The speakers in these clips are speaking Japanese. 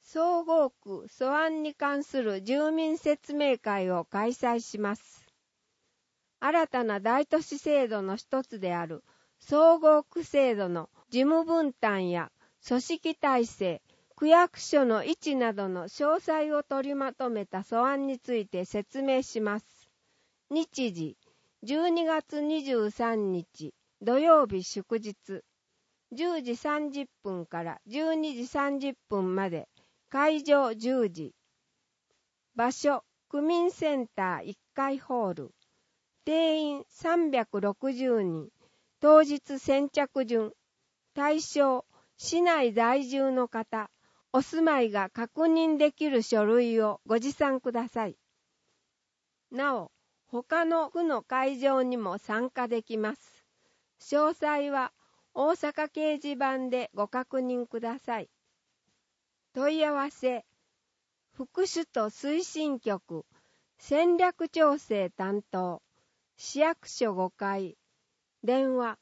総合区素案に関する住民説明会を開催します。新たな大都市制度の一つである総合区制度の事務分担や組織体制、区役所の位置などの詳細を取りまとめた素案について説明します。日時、12月23日土曜日祝日、10時30分から12時30分まで、会場10時。場所、区民センター1階ホール。定員360人。当日先着順。対象、市内在住の方。お住まいが確認できる書類をご持参ください。なお、他の区の会場にも参加できます。詳細は大阪掲示板でご確認ください。問い合わせ、副首都推進局、戦略調整担当、市役所5階、電話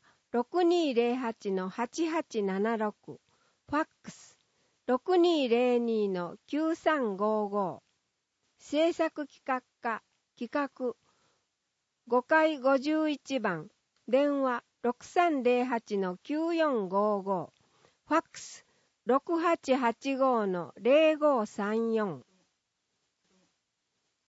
6208-8876、ファックス 6202-9355、制作企画課、企画、5階51番、電話 6308-9455、ファックス 6885-0534